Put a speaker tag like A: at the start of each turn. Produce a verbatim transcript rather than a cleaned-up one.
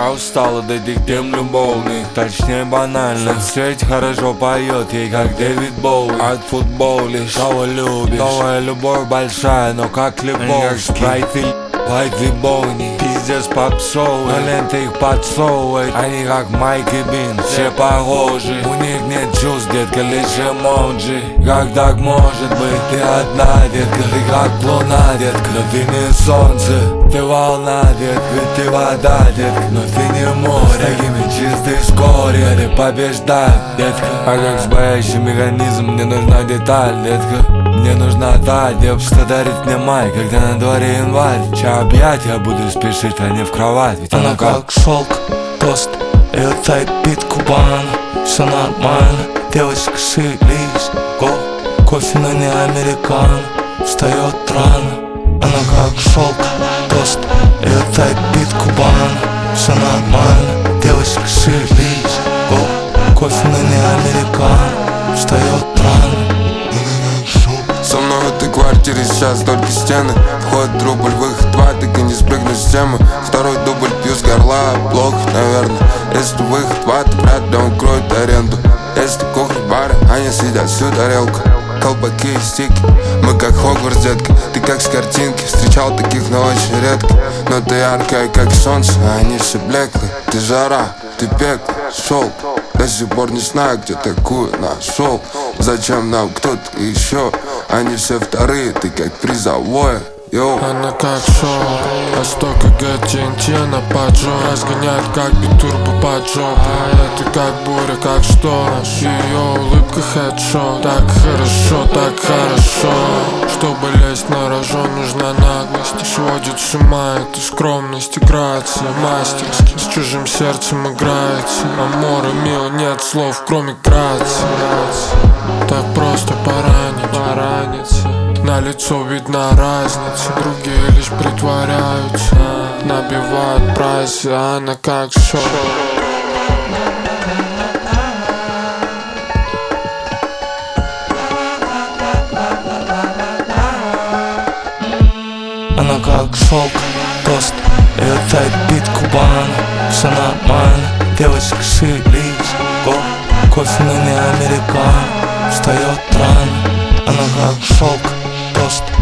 A: Я устал от этих тем любовных, точнее банальных. Соцсеть хорошо поет ей, как Дэвид Боуи. От футбола лишь кого любишь. Новая любовь большая, но как любовь. Спрайт и лайк и Боуни. Пиздец попсовый, но ленты их подсовывает. Они как Майк и Бин, все похожи. У них нет чувств, детка, лишь эмоджи. Как так может быть? Ты одна, детка, ты как луна, детка. Но ты не солнце, ты волна, детка, ты вода, детка. Но ты не море, с такими чистой вскоре ты побеждай, детка. А как сбоящий механизм, мне нужна деталь, детка. Мне нужна та девушка, что дарит мне май, когда на дворе январь. Ча объятия буду спешить, а не в кровать. Ведь
B: она как шелк, тост, ее тайп бит кубан. Все нормально, девочка шевелись, го. Кофе, но не американо, встает рано. Она как шелк, тост, ее тайп бит кубан. Все нормально, девочка шевелись, го. Кофе, но не американо, встает рано.
C: Со мной в этой квартире сейчас только стены. Входит рубль, выход два, так и не спрыгну с темы. Второй дубль пью с горла, плохо, наверное. Если выход два, то вряд ли он кроет аренду. Если кухня бара, они съедят всю тарелку. Колбаки и стики, мы как Хогвартс, детка. Ты как с картинки, встречал таких, но очень редко. Но ты яркая, как солнце, а они все блеклые. Ты жара, ты пекло, шелк. До сих пор не знаю, где такую нашел. Зачем нам кто-то еще? Они все вторые, ты как призовое. Йоу.
D: Она как шоу, а сто кг ти эн ти она поджог. Разгоняет как битурбо поджог. А это как буря, как шторм. Ее улыбка хедшот. Так хорошо, так хорошо. Чтобы лезть на рожон, нужна наглость. Сводит с ума эта скромность и грация. Мастерски с чужим сердцем играется. Амор и мило, нет слов, кроме грации. Так просто поранить, пораниться. На лицо видна разница, другие лишь притворяются. Набивают прайсы, а она как шоу.
B: Она как шелк, тост, ее тайп бит кубан. Все нормально, девочка шевелись, го. Кофе, но не американо, встает рано. Она как шелк, тост,